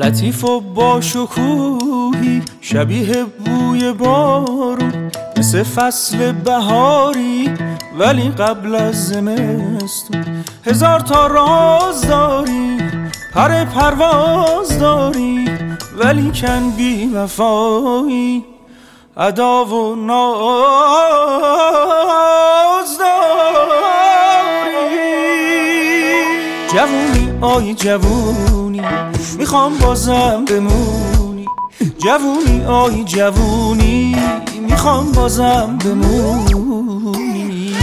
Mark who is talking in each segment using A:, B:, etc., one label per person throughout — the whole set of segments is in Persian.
A: لطیف و با شکوهی، شبیه بوی بارون، مثل فصل بهاری ولی قبل از زمستون. هزار تا راز داری، پر پرواز داری، ولی کن بی وفایی، ادا و ناز داری. جوونی آی جوونی، میخوام بازم بمونی. جوونی آی جوونی، میخوام بازم بمونی.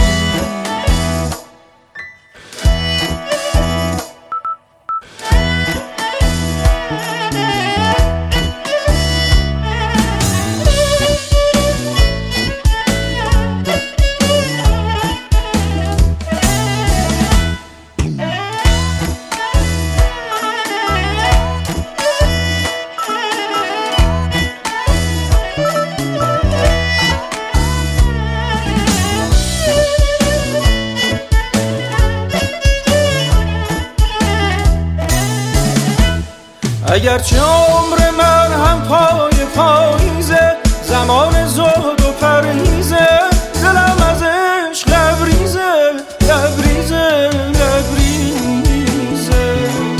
A: اگرچه عمر من هم پای پاییزه، زمان زهد و پرهیزه، دلم از عشق لبریزه لبریزه لبریزه.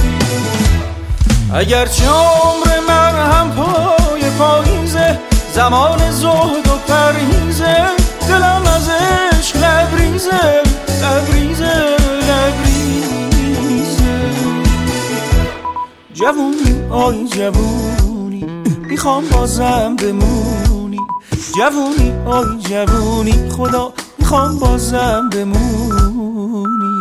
A: اگرچه عمر من هم پای پاییزه، زمان زهد و پرهیزه، دلم از عشق لبریزه لبریزه لبریزه. جوونی آی جوونی، میخوام بازم بمونی. جوونی آی جوونی، خدا میخوام بازم بمونی.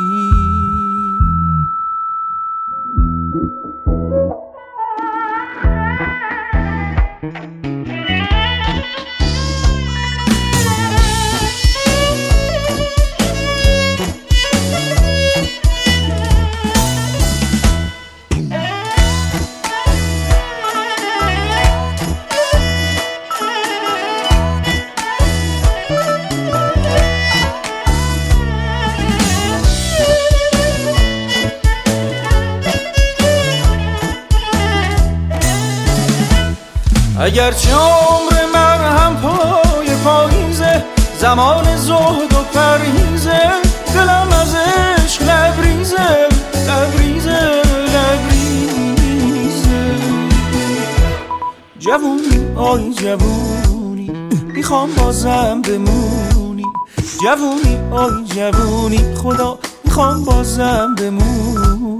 A: اگرچه عمر من هم پای پاییزه، زمان زهد و پرهیزه، دلم از عشق لبریزه لبریزه لبریزه. جوونی آی جوونی، میخوام بازم بمونی. جوونی آی جوونی، خدا میخوام بازم بمونی.